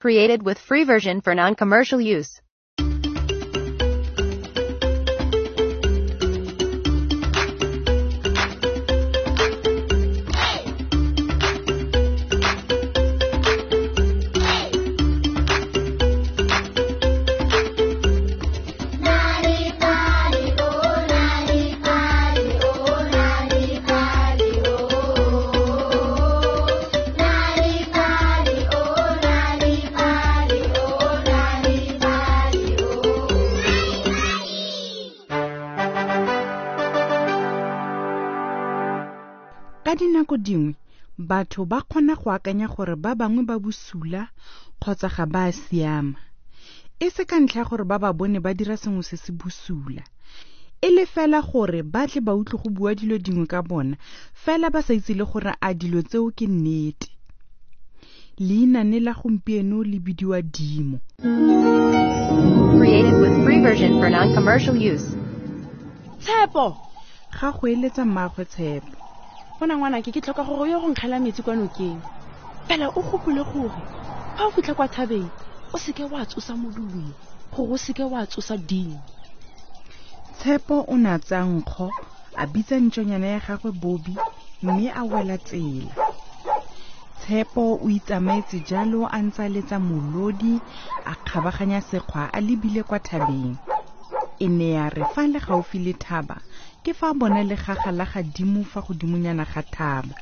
Created with free version for non-commercial use. Ka dinako dingwe batho ba kgona go akanya gore ba bangwe ba busula kgotsa ga ba siama. E se ka ntlha gore ba ba bone ba dira sengwe se se busula. E le fela gore ba tle ba utlwe go bua dilo dingwe ka bona fela ba sa itse le gore a dilo tseo ke nnete. Leina ne la gompieno le bidiwa Dimo. Created with free version for non-commercial use. Tshepo Ga go eletsa mmaagwe Tshepo. bona ngwana ke tlhoka gore yo go nkgela metsi kwa nokeng fela o gopole gore ga o fitlha kwa thabeng o seke wa tsosa modumo gore o seke wa tsosa ding. Tshepo o na tsa nkgo a bitsa ntšonyana ya gagwe Bobby mme a wela tsela. Tshepo o itsamaetse jalo a ntse a letsa molodi a kgabaganya sekgwa a lebile kwa thabeng. E ne ya re fa le gaufi le thaba ke fa bona le gaga la gadimo fa godimonyana ga thaba.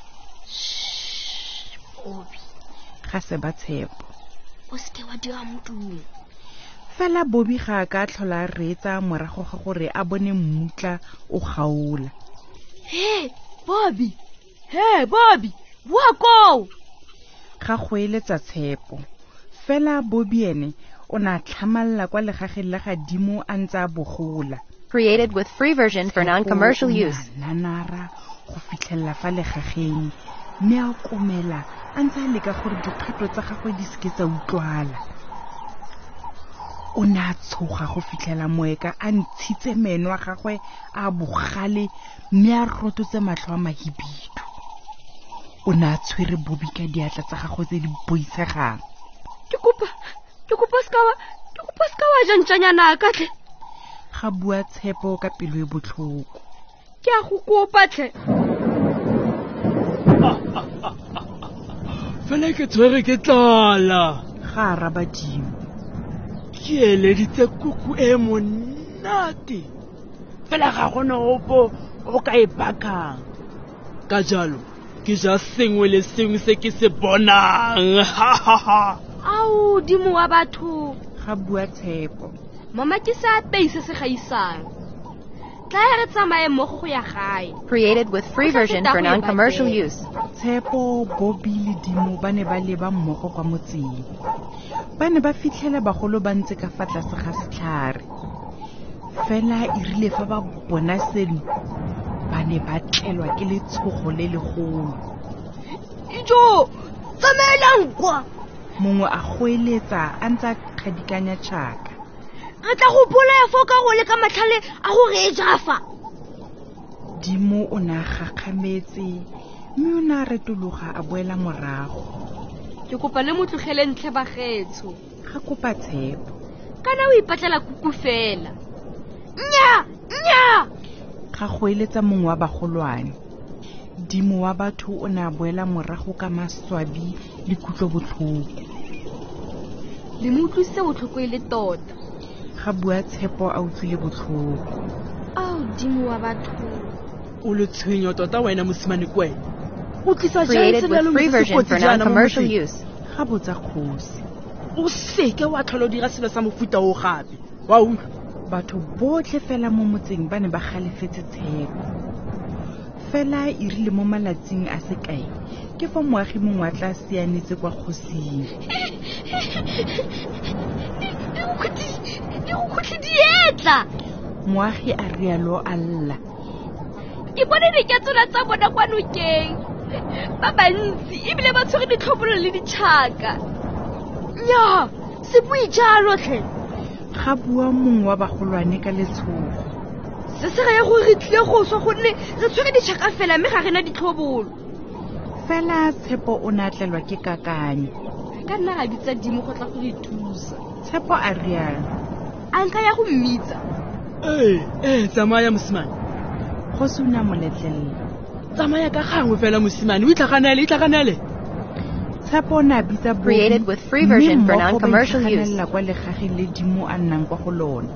Bobby Ga se ba Tshepo. o seke wa dira modumo. Fela Bobby ga a ka tlhola a reetsa morago ga gore a bone mmutla o gaola. He Bobby bua ko. Ga go eletsa Tshepo. Fela Bobby ene o na tlhamalla kwa legageng la gadimo a ntse a bogola. Created with free version for non-commercial use. Nanara go fitlhella fa legageng mme a komela a ntse a leka gore dikgato tsa gagwe di seke tsa utlwala. O ne a tshoga go fitlhela moeka a ntshitse meno a gagwe a bogale mme a rototse matlho a mahibidu. O ne a tshwere Bobby ka diatla tsa gagwe tse di boisegang. Ke kopa ska wa jantšanyana ka tle. Ga bua Tshepo ka pelo e botlhoko. Ke a go kopa tle. Fela ke tshwere ke tlala. Ga araba Dimo. Ke eleditse kuku e monate. Fela ga gona opo o ka e bakang. Ka jalo ke ja sengwe le sengwe se ke se bonang. Au Dimo wa batho. Ga bua Tshepo. Mama ke sa peise se gaisang. Tla re tsamaye mmogo go ya gae. Created with free version for non-commercial use. Tshepo, Bobby le Dimo ba ne ba leba mmogo kwa motseng. Ba ne ba fitlhela bagolo ba ntse ka fa tlase ga setlhare. Fela e rile fa ba bona seno ba ne ba tlelwa ke letshogo le legolo. Ijo tsamaelang kwa. Mongwe a goeletsa a ntse a kgadikanya tšhaka. Re tla go bolaya fo ka go le ka matlhale a go re jafa. Dimo o ne a gakgametse mme o ne a retologa a boela morago. Ke kopa le motlogele ntle bagetso. Ga kopa Tshepo. Kana o ipatlela kuku fela. Nya Ga goeletsa mongwe wa bagolwane. Dimo wa batho o ne a boela morago ka maswabi le kutlobotlhoko. le mo utlwisitse botlhoko e le tota. Ga bua Tshepo a utlwile botlhoko. Au Dimo wa batho. O le tshenyo tota wena mosimane ko wena. O tlisa Created with free version for non-commercial use. Ga botsa kgosi. O seke wa tlhola o dira selo sa mofuta o gape. Wa utlwa? Batho botlhe fela mo motseng ba ne ba galefetse Tshepo. Fela e rile mo malatsing a sekae ke fa moagi mongwe a tla sianetse kwa kgosing. Di go dietla. Moagi a rialo a lla. Ke bone diketsona tsa bona kwa nokeng. Ba bantsi ebile ba tshwere ditlhobolo le ditšhaka. Nya se bue jalo tlhe. Ga bua mongwe wa bagolwane ka letshogo. Se se raya gore re tlile go swa gonne re tshwere ditšhaka fela mme ga rena ditlhobolo. Fela Tshepo o ne a tlelwa ke kakanyo. ka nna ga bitsa dimo go tla go re thusa. Tshepo a rialo. A nka ya go mmitsa. Tsamaya mosimane. Kgosi o ne a mo letlelela. Tsamaya ka gangwe fela mosimane, o itlaganele. Tshepo o ne a bitsa Bobby. Created with free version for non-commercial use. Mme kwa legageng le Dimo a nnang kwa go lona.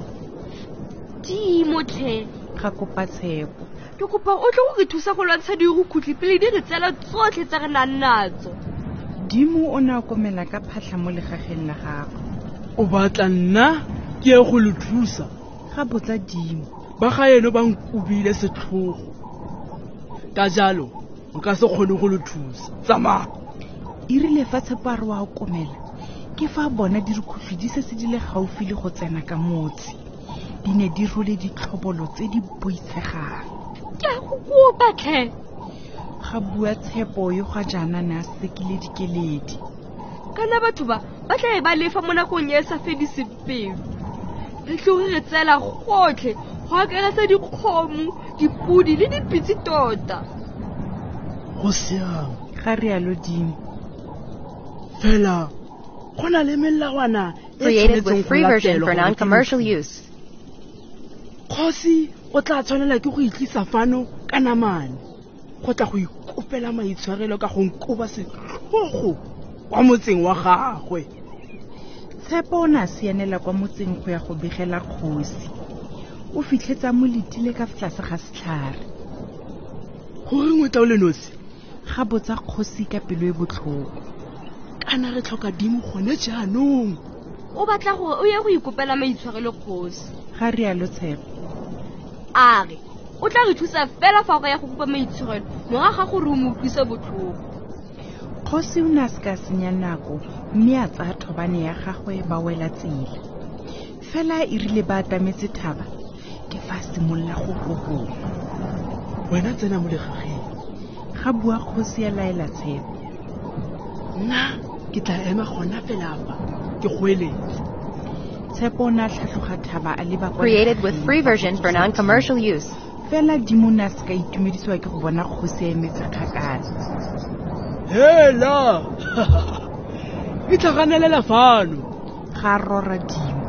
Dimo tlhe. Ga kopa Tshepo. Ke kopa o tle go re thusa go lwantsha dirukutlhi pele di re tsela tsotlhe tsa re nang natso. Dimo o ne a komela ka phatlha mo legageng la gagwe. O batla nna ke ye go le thusa? Ga botsa Dimo. Ba ga eno ba nkubile setlhogo. Ka jalo o ka se kgone go le thusa. Tsamaya. Irile fa Tshepo a re wa komela ke fa bona dirukutlhi di se di le gaufi le go tsena ka motse. Di ne di role ditlhobolo tse di boitshegang. Ke a go kopa tlhe. Ga bua Tshepo yo ga jana na sekile dikeledi. Kana batho ba tla ba lefa mo nakong e sa fedise pelo. Re tlo re tsela gotlhe go akaretsa dikgomo, dipudi le dipitse tota. Go siame. Ga rialo Dimo. Fela go na le melawana Created with free version for non-commercial use. Kgosi o tla tshwanela ke go itlisa fano ka namane. Go tla go ikopela maitshwarelo ka go nkoba setlhogo kwa motseng wa gagwe. Tshepo o ne a sianela kwa motseng go ya go begela kgosi. O fitlhetsa mo letile ka tlase ga setlhare. Gore ngwe tla o le nosi? Ga botsa kgosi ka pelo e botlhoko. Kana re tlhoka Dimo gone jaanong. O batla gore o ye go ikopela maitshwarelo kgosi. Ga rialo Tshepo. A re o tla re thusa fela fa go ya go kopa maitshwarelo moraga gore o mo utlwisa botlhoko. Kgosi o ne a se ka senya nako mme a tsaya thobane ya gagwe ba wela tsela. Fela Irile ba atametse thaba ke fa simolola go gogola. Wena tsena mo legageng. Ga bua kgosi ya laela Tshepo. Nna ke tla ema gona fela fa ke goeletse. Tshepo o ne a tlhatlhoga thaba a leba kwa. Created with free version for non-commercial use. Fela Dimo ne a se ka itumedisiwa ke go bona kgosi ya emetse kgakala. Hela! Itlaganela fano. Ga rora Dimo.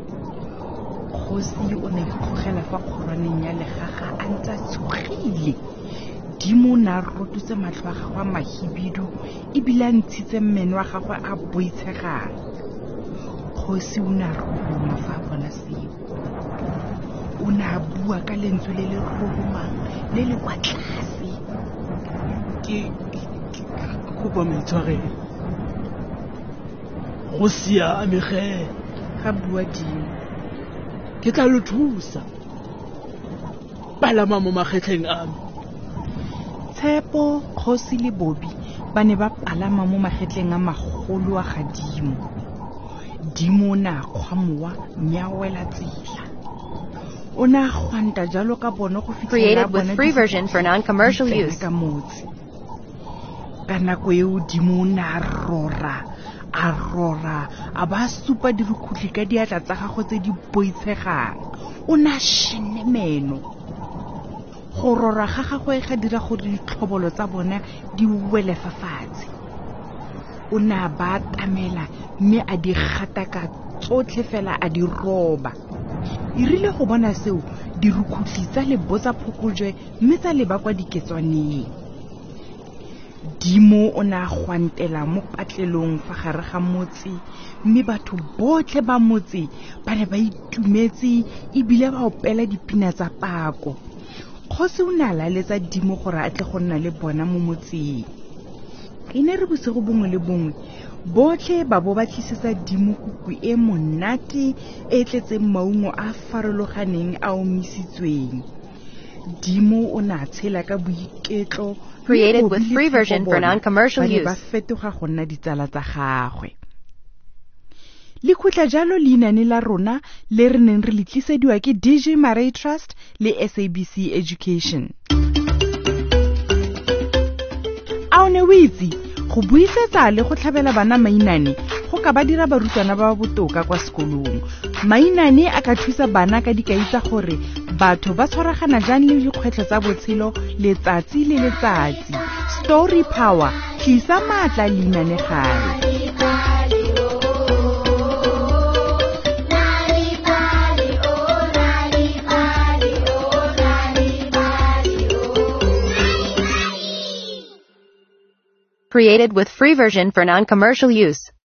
Kgosi o ne ikgogela fa kgoroneng ya legaga a ntse a tshogile. Dimo na rotutse matlho a gagwe a mahibidu ebile a ntshitse mmene wa gagwe a boitshegang. Kgosi o ne a roroma fa a bona seo. O ne a bua ka lentswe le le roromang le le kwa tlase. Ke kopa maitshwarelo. Go siame ge. Ga bua Dimo. Ke tla lo thusa. Palama mo magetleng a me. Tshepo, Kgosi le Bobby ba ne ba palama mo magetleng a magolo a ga Dimo. Dimo o ne a kgwamoa mme a wela tsela. O ne a gwanta jalo ka bona go fitlhela Created with free version for non-commercial use. Ka motse. Ka nako eo Dimo o ne a rora a ba supa dirukutlhi ka diatla tsa gagwe tse di boitshegang. O ne a shenne meno. Go rora ga gagwe ga dira gore ditlhobolo tsa bona di wele fa fatshe. O ne a ba tamela mme a di gataka tsotlhe fela a di roba. Irile go bona seo dirukutlhi tsa lebotsa phokojwe mme tsa leba kwa diketswaneng. Dimo o ne a gwantela mo patlelong fa gare ga motse mme batho botlhe ba motse ba ne ba itumetse ebile ba opela dipina tsa pako. Kgosi o ne a laletsa Dimo gore a tle go nna le bona mo motseng. E ne re bosigo bongwe le bongwe botlhe ba bo ba tlisetsa Dimo kuku e monate e tletseng maungo a farologaneng a omisitsweng. Dimo o ne a tshela ka boiketlo. Created with free version for non-commercial use. Ba fetoga go nna ditsala tsa gagwe. Le khutla jalo leinane la rona le re neng re le tlisediwa ke DJ Marie Trust le SABC Education. A o ne o itse go buisetsa le go tlhabela bana mainane go ka ba dira barutwana ba botoka kwa sekolong. Mainane a ka thusa bana ka dikai tsa gore batho ba tshwaragana jang le dikgwetlho tsa botshelo letsatsi le letsatsi. Story Power, tlisa maatla leinane gale. Created with free version for non-commercial use.